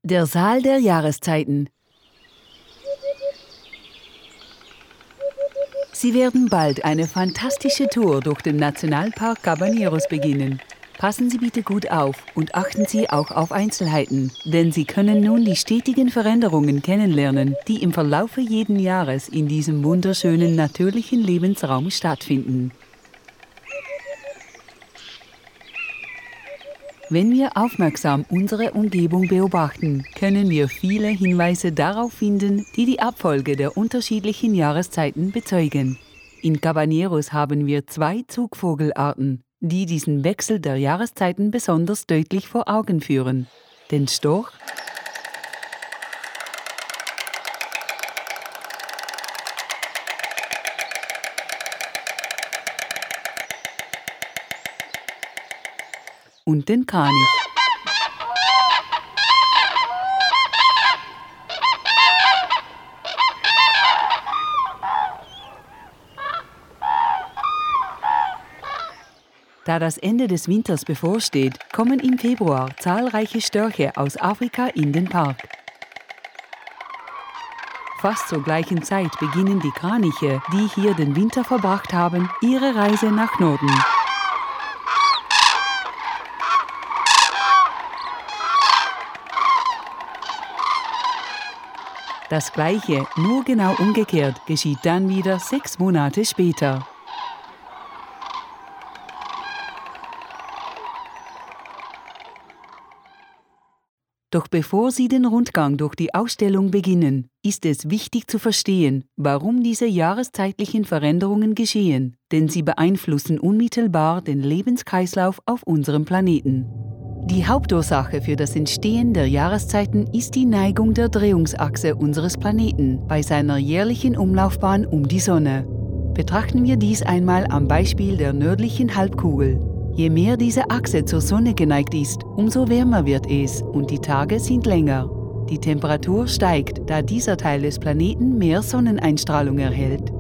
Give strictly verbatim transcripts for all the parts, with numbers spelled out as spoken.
Der Saal der Jahreszeiten. Sie werden bald eine fantastische Tour durch den Nationalpark Cabañeros beginnen. Passen Sie bitte gut auf und achten Sie auch auf Einzelheiten, denn Sie können nun die stetigen Veränderungen kennenlernen, die im Verlaufe jeden Jahres in diesem wunderschönen natürlichen Lebensraum stattfinden. Wenn wir aufmerksam unsere Umgebung beobachten, können wir viele Hinweise darauf finden, die die Abfolge der unterschiedlichen Jahreszeiten bezeugen. In Cabañeros haben wir zwei Zugvogelarten, die diesen Wechsel der Jahreszeiten besonders deutlich vor Augen führen: den Storch und den Kranich. Da das Ende des Winters bevorsteht, kommen im Februar zahlreiche Störche aus Afrika in den Park. Fast zur gleichen Zeit beginnen die Kraniche, die hier den Winter verbracht haben, ihre Reise nach Norden. Das Gleiche, nur genau umgekehrt, geschieht dann wieder sechs Monate später. Doch bevor Sie den Rundgang durch die Ausstellung beginnen, ist es wichtig zu verstehen, warum diese jahreszeitlichen Veränderungen geschehen, denn sie beeinflussen unmittelbar den Lebenskreislauf auf unserem Planeten. Die Hauptursache für das Entstehen der Jahreszeiten ist die Neigung der Drehungsachse unseres Planeten bei seiner jährlichen Umlaufbahn um die Sonne. Betrachten wir dies einmal am Beispiel der nördlichen Halbkugel. Je mehr diese Achse zur Sonne geneigt ist, umso wärmer wird es und die Tage sind länger. Die Temperatur steigt, da dieser Teil des Planeten mehr Sonneneinstrahlung erhält.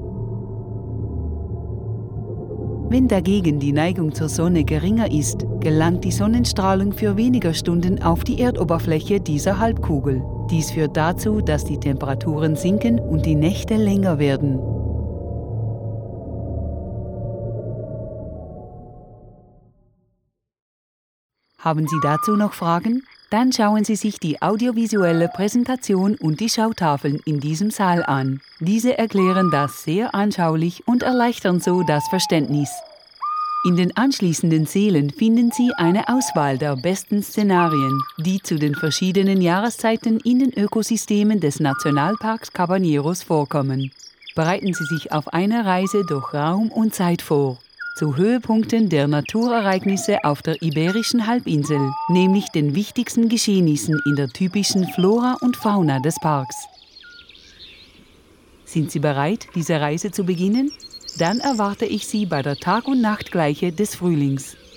Wenn dagegen die Neigung zur Sonne geringer ist, gelangt die Sonnenstrahlung für weniger Stunden auf die Erdoberfläche dieser Halbkugel. Dies führt dazu, dass die Temperaturen sinken und die Nächte länger werden. Haben Sie dazu noch Fragen? Dann schauen Sie sich die audiovisuelle Präsentation und die Schautafeln in diesem Saal an. Diese erklären das sehr anschaulich und erleichtern so das Verständnis. In den anschließenden Sälen finden Sie eine Auswahl der besten Szenarien, die zu den verschiedenen Jahreszeiten in den Ökosystemen des Nationalparks Cabañeros vorkommen. Bereiten Sie sich auf eine Reise durch Raum und Zeit vor. Zu Höhepunkten der Naturereignisse auf der Iberischen Halbinsel, nämlich den wichtigsten Geschehnissen in der typischen Flora und Fauna des Parks. Sind Sie bereit, diese Reise zu beginnen? Dann erwarte ich Sie bei der Tag- und Nachtgleiche des Frühlings.